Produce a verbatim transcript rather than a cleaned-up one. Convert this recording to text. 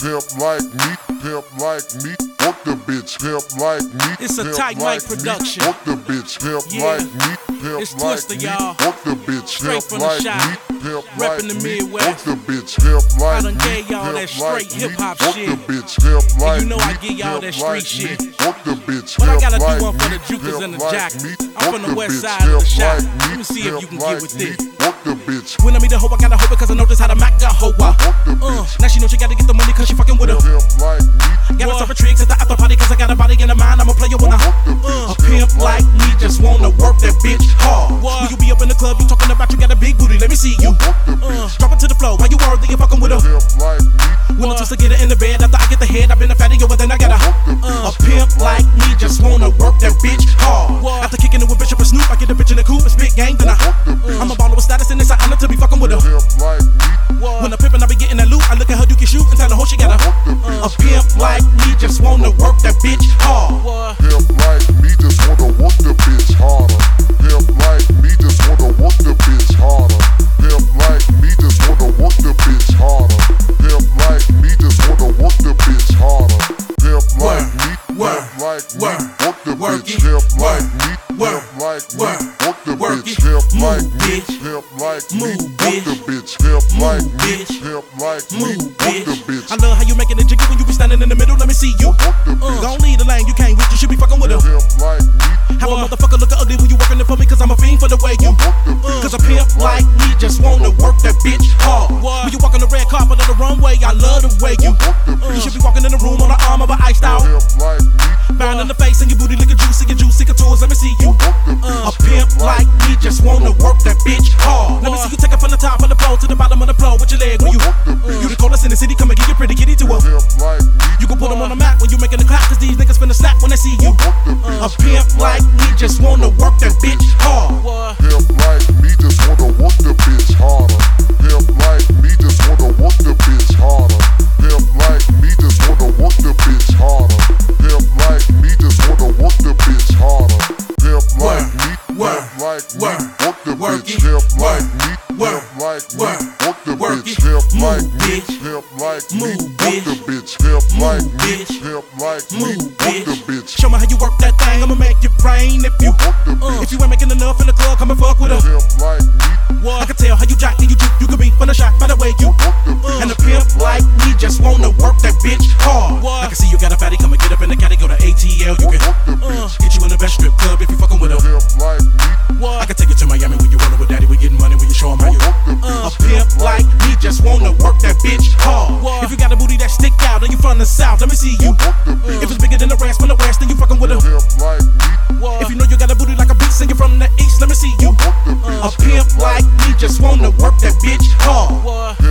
pimp like me, pimp like me. Work the bitch, pimp like me. It's a tight mic production. Work the bitch, pimp Yeah. like me, pimp It's like Twister, me. y'all. Work the bitch, Straight pimp from the like shop. me, pimp Reppin' like the me. Midwest. Work the bitch, pimp like I done me, gave y'all that pimp like straight me. hip-hop Work shit. the bitch, pimp like you know I me, give y'all pimp that street like shit. me. Work the bitch, But I pimp gotta do like one for me, the jukers pimp and the like jocks. me. I'm Work from the the west bitch, side of the pimp shop. like Let me, me see if you pimp can get like with me. this. Work the bitch, When I meet a hoe, I gotta hoe because I know just how to Mac a hoe. Uh, now she know she gotta get the money cause she fucking with her. pimp like me. Got myself a tricks at the after party cause I got a body in the mind. I'm a player when I uh, a pimp like me just wanna work that bitch hard. When you be up in the club, you talking about you got a big booty, let me see you. Uh, drop it to the floor, why you worthy, you fucking with her. Pimp like me. When I'm supposed to get her in the bed, after I get the head, I've been a fatty, yo, but then I got a uh, a pimp like me just wanna work that bitch hard. After kicking it with Bishop and Snoop, I get a bitch in the coupe, it's big game, then I I'm a baller with status and it's an honor to be fucking with her. Pimp like me. When I'm pimpin', I be getting that loot. I look at her, you can shoot and tell the hoe she got a uh, a pimp like me just wanna work that bitch hard. Pimp like me just wanna work the bitch harder. Pimp like me just wanna work the bitch harder. Pimp like me just wanna work the bitch harder. Pimp like me just wanna work the bitch harder. Pimp like me, pimp like me, work the bitch. Pimp like me, pimp like me, work the bitch. Pimp like me, pimp like me, work the bitch. Pimp like me, pimp like me, work the bitch. I love how you making it jiggy when you be standing in the middle. Let me see you. Uh, don't lead the lane, you can't reach. You should be fucking with her. Pimp like me. Have a motherfucker look ugly when you working it for me, cause I'm a fiend for the way you. Uh, cause a pimp like me just wanna work that bitch hard. When you walk on the red carpet of the runway, I love the way you. Uh, you should be walking in the room on the arm of an iced out. Pimp like me. Found in the face and your booty looking juicy, your juicy contours. Let me see you. Uh, a pimp like me just wanna work that bitch hard. Let me see you take it from the top of the pole to the bottom of the floor with your leg. When you, you the coolest in the city, come and get your pretty kitty to her. Pimp like me. You can put them on the map when you making the clap, cause these niggas finna snap when they see you. Uh, a pimp like me just wanna work that bitch hard. Pimp like me just wanna work the bitch harder. Pimp like me just wanna work the bitch harder. Pimp like me just wanna work the bitch harder. Pimp like me just wanna work the bitch harder. Pimp like me, pimp like me, work the bitch. Pimp like me, pimp like me, work the bitch. Pimp like me, pimp like me, work the bitch. Pimp like me, pimp like me, work the bitch. Show me how you work that thing, I'ma make it rain. If you, uh, if you ain't making enough in the club, come and fuck with her. Pimp like me. I can tell how you jock and you juke, you could be from the shot by the way you. Uh, and a pimp like me just wanna work that bitch hard. I can see you got a fatty, come and get up in the caddy, go to A T L. You can uh, get you in the best strip club if you fucking with her. Pimp like me. I can take you to Miami when you rollin' with daddy, we getting money when you show 'em how you. Uh, a pimp like me just wanna work that bitch hard. If you got a booty that stick out and you from the south, let me see you. If it's bigger than the rest from the west, then you fucking with her. Pimp like me. If you know you got a booty like a beast and you're from the east, let me see you. A pimp like me just wanna work that bitch hard.